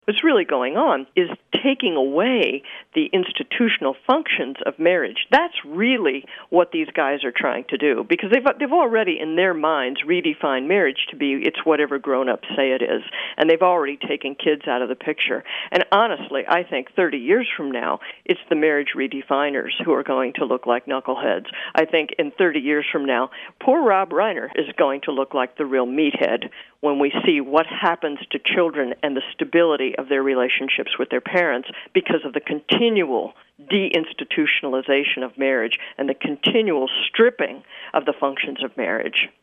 what's really going on is taking away the institutional functions of marriage. That's really what these guys are trying to do, because they've already in their minds redefined marriage to be it's whatever grown-ups say it is, and they've already taken kids out of the picture. And honestly, I think 30 years from now, it's the marriage redefiners who are going to look like knuckleheads. I think in 30 years from now, poor Rob Reiner is going to look like the real meathead when we see what happens to children and the stability of their relationships with their parents because of the continual deinstitutionalization of marriage and the continual stripping of the functions of marriage.